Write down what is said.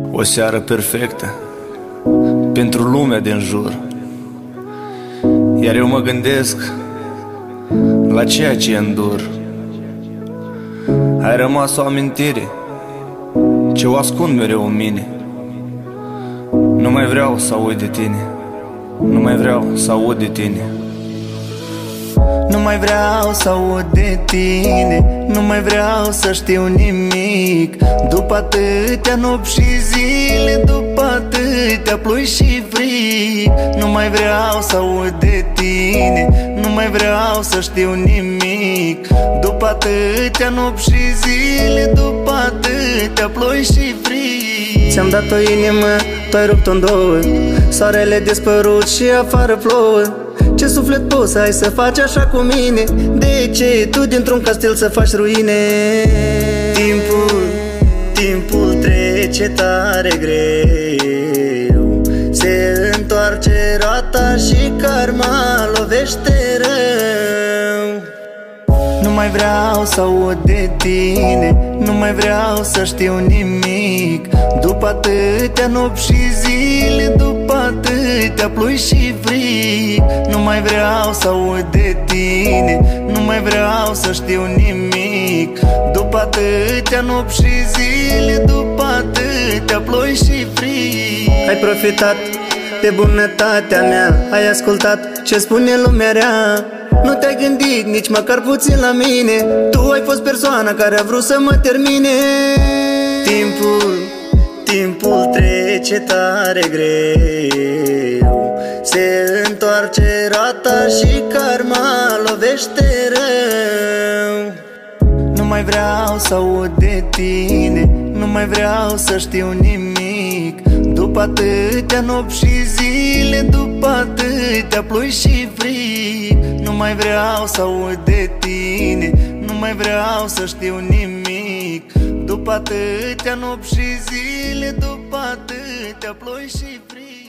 O seară perfectă pentru lumea din jur, iar eu mă gândesc la ceea ce îndur. Ai rămas o amintire ce o ascund mereu în mine. Nu mai vreau să aud de tine, nu mai vreau să aud de tine. Nu mai vreau să aud de tine, nu mai vreau să știu nimic. După atâtea nopți și zile, după atâtea ploi și frig, nu mai vreau să aud de tine, nu mai vreau să știu nimic. După atâtea nopți și zile, după atâtea ploi și frig. Ți-am dat o inimă, tu ai rupt-o în două, soarele dispărut și afară plouă. Ce suflet poți să ai să faci așa cu mine? De ce tu dintr-un castel să faci ruine? Timpul trece tare greu, se întoarce roata și karma lovește rău. Nu mai vreau să aud de tine, nu mai vreau să știu nimic. După atâtea nopți și zile, după atâtea ploi și frig, nu mai vreau să aud de tine, nu mai vreau să știu nimic. După atâtea nopți și zile, după atâtea ploi și frig. Ai profitat de bunătatea mea, ai ascultat ce spune lumea rea. Nu te-ai gândit nici măcar puțin la mine, tu ai fost persoana care a vrut să mă termine. Timpul trece tare greu, se întoarce roata și karma lovește rău. Nu mai vreau să aud de tine, nu mai vreau să știu nimic. După atâtea nopți și zile, după atâtea ploi și frig, nu mai vreau să aud de tine, nu mai vreau să știu nimic. După atâtea nopți și zile, după atâtea ploi și frig.